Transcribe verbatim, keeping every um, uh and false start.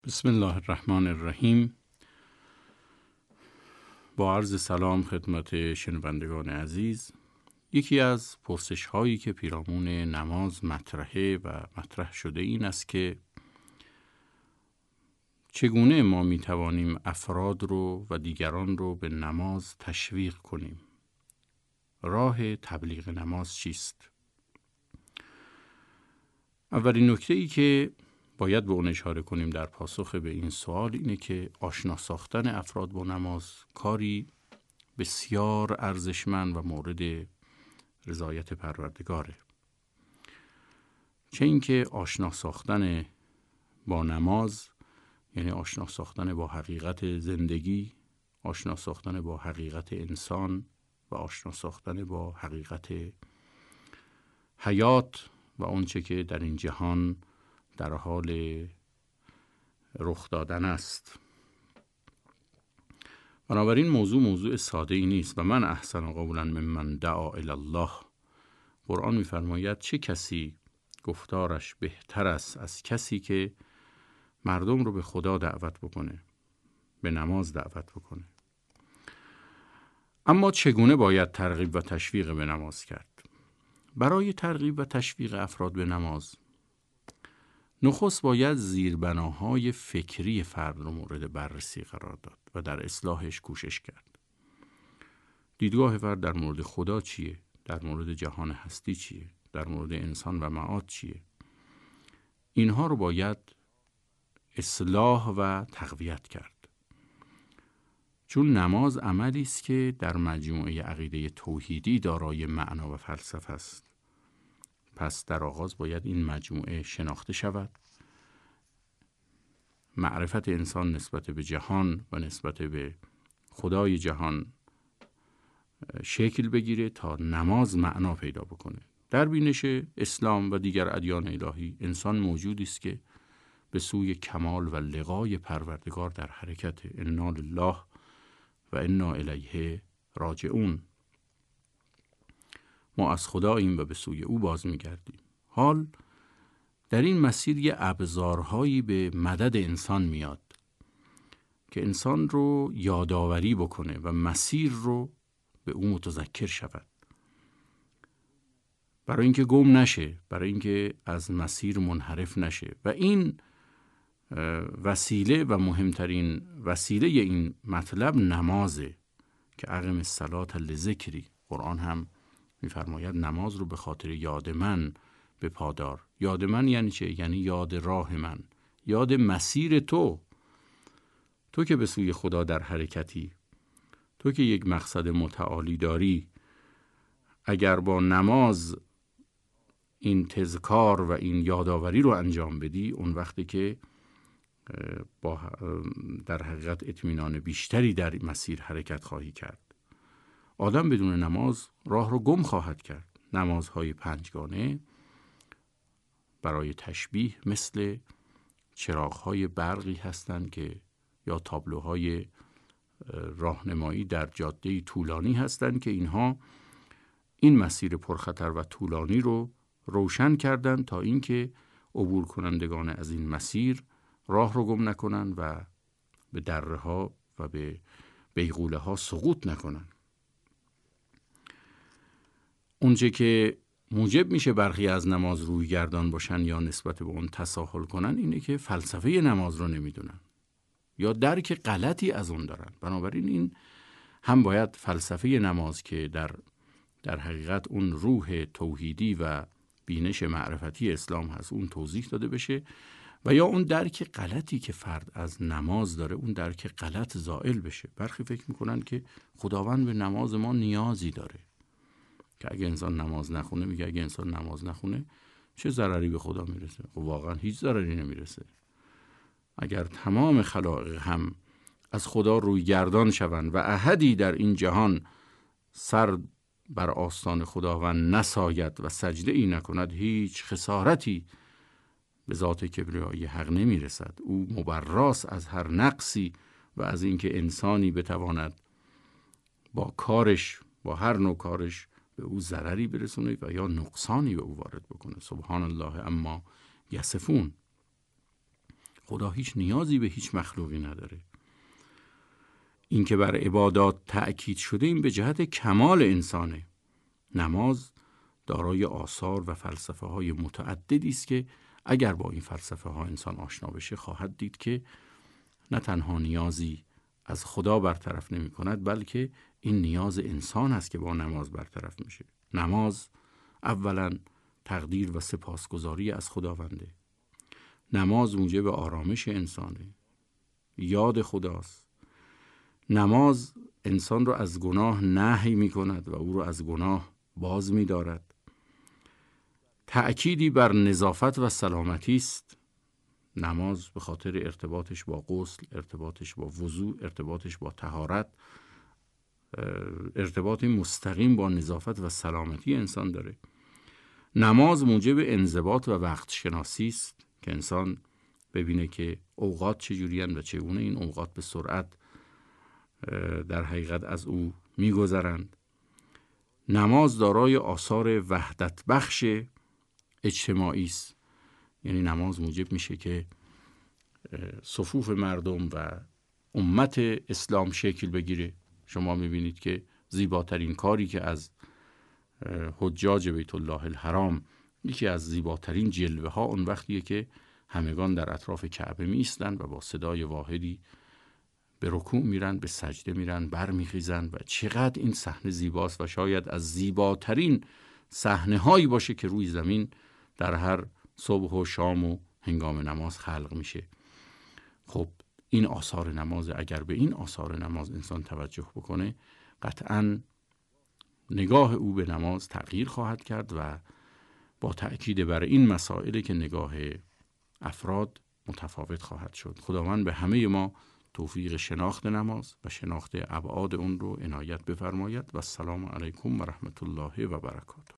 بسم الله الرحمن الرحیم. با عرض سلام خدمت شنوندگان عزیز، یکی از پرسش هایی که پیرامون نماز مطرحه و مطرح شده این است که چگونه ما می توانیم افراد رو و دیگران رو به نماز تشویق کنیم؟ راه تبلیغ نماز چیست؟ اولین نکته ای که باید به اون اشاره کنیم در پاسخ به این سوال اینه که آشنا ساختن افراد با نماز کاری بسیار ارزشمند و مورد رضایت پروردگاره. چه اینکه آشنا ساختن با نماز یعنی آشنا ساختن با حقیقت زندگی، آشنا ساختن با حقیقت انسان و آشنا ساختن با حقیقت حیات و آنچه که در این جهان در حال رخ دادن است. بنابراین موضوع موضوع ساده ای نیست و من احسن قولا ممن دعا الی الله. قرآن می‌فرماید چه کسی گفتارش بهتر است از کسی که مردم رو به خدا دعوت بکنه، به نماز دعوت بکنه. اما چگونه باید ترغیب و تشویق به نماز کرد؟ برای ترغیب و تشویق افراد به نماز نخست باید زیربناهای فکری فرد رو مورد بررسی قرار داد و در اصلاحش کوشش کرد. دیدگاه فرد در مورد خدا چیه؟ در مورد جهان هستی چیه؟ در مورد انسان و معاد چیه؟ اینها رو باید اصلاح و تقویت کرد. چون نماز عملی است که در مجموعه عقیده توحیدی دارای معنا و فلسفه است. پس در آغاز باید این مجموعه شناخته شود. معرفت انسان نسبت به جهان و نسبت به خدای جهان شکل بگیره تا نماز معنا پیدا بکنه. در بینش اسلام و دیگر ادیان الهی انسان موجودی است که به سوی کمال و لقای پروردگار در حرکت. انا لله و انا الیه راجعون. ما از خداییم و به سوی او باز می‌گردیم. حال در این مسیر یه ابزارهایی به مدد انسان میاد که انسان رو یادآوری بکنه و مسیر رو به او متذکر شود، برای اینکه گم نشه، برای اینکه از مسیر منحرف نشه. و این وسیله و مهمترین وسیله این مطلب نمازه که اقم الصلاة لذکری. قرآن هم می‌فرماید نماز رو به خاطر یاد من به پادار. یاد من یعنی چه؟ یعنی یاد راه من، یاد مسیر تو، تو که به سوی خدا در حرکتی، تو که یک مقصد متعالی داری. اگر با نماز این تذکار و این یادآوری رو انجام بدی، اون وقتی که با در حقیقت اطمینان بیشتری در مسیر حرکت خواهی کرد. آدم بدون نماز راه رو گم خواهد کرد. نمازهای پنجگانه برای تشبیه مثل چراغ‌های برقی هستند که یا تابلوهای راهنمایی در جاده طولانی هستند که اینها این مسیر پرخطر و طولانی رو روشن کردند تا اینکه عبور کنندگان از این مسیر راه رو گم نکنن و به دره‌ها و به بیغوله‌ها سقوط نکنن. اونچه که موجب میشه برخی از نماز روی گردان باشن یا نسبت به اون تساهل کنن اینه که فلسفه نماز رو نمیدونن یا درک غلطی از اون دارن. بنابراین این هم باید فلسفه نماز که در در حقیقت اون روح توحیدی و بینش معرفتی اسلام هست اون توضیح داده بشه و یا اون درک غلطی که فرد از نماز داره اون درک غلط زائل بشه. برخی فکر میکنن که خداوند به نماز ما نیازی داره، که اگه انسان نماز نخونه، میگه اگه انسان نماز نخونه چه ضرری به خدا میرسه؟ و واقعا هیچ ضرری نمیرسه. اگر تمام خلائق هم از خدا روی گردان شوند و احدی در این جهان سر بر آستان خداوند نساید و سجده ای نکند، هیچ خسارتی به ذات کبریایی حق نمیرسد. او مبراس از هر نقصی و از اینکه انسانی بتواند با کارش، با هر نوع کارش به او ضرری برسونه و یا نقصانی به او وارد بکنه. سبحان الله اما یصفون. خدا هیچ نیازی به هیچ مخلوقی نداره. این که بر عبادات تأکید شده این به جهت کمال انسانه. نماز دارای آثار و فلسفه های متعددی است که اگر با این فلسفه ها انسان آشنا بشه خواهد دید که نه تنها نیازی از خدا برطرف نمی کند، بلکه این نیاز انسان است که با نماز برطرف میشه. نماز اولا تقدیر و سپاسگزاری از خداونده. نماز موجب آرامش انسانه، یاد خداست. نماز انسان رو از گناه نهی می کند و او رو از گناه باز می دارد. تأکیدی بر نظافت و سلامتی است. نماز به خاطر ارتباطش با غسل، ارتباطش با وضوء، ارتباطش با طهارت، ارتباط مستقیم با نظافت و سلامتی انسان داره. نماز موجب انضباط و وقت شناسی است که انسان ببینه که اوقات چجوریان و چگونه این اوقات به سرعت در حقیقت از او میگذرند. نماز دارای آثار وحدت بخش اجتماعی است. یعنی نماز موجب میشه که صفوف مردم و امت اسلام شکل بگیره. شما میبینید که زیباترین کاری که از حجاج بیت الله الحرام، یکی از زیباترین جلوه ها اون وقتیه که همگان در اطراف کعبه می ایستند و با صدای واحدی به رکوع میرن، به سجده میرن، بر میخیزن و چقدر این صحنه زیباست و شاید از زیباترین صحنه هایی باشه که روی زمین در هر صبح و شام و هنگام نماز خلق میشه. خب این آثار نماز، اگر به این آثار نماز انسان توجه بکنه قطعاً نگاه او به نماز تغییر خواهد کرد و با تأکید بر این مسائل که نگاه افراد متفاوت خواهد شد. خداوند به همه ما توفیق شناخت نماز و شناخت ابعاد اون رو عنایت بفرماید و السلام علیکم و رحمت الله و برکاته.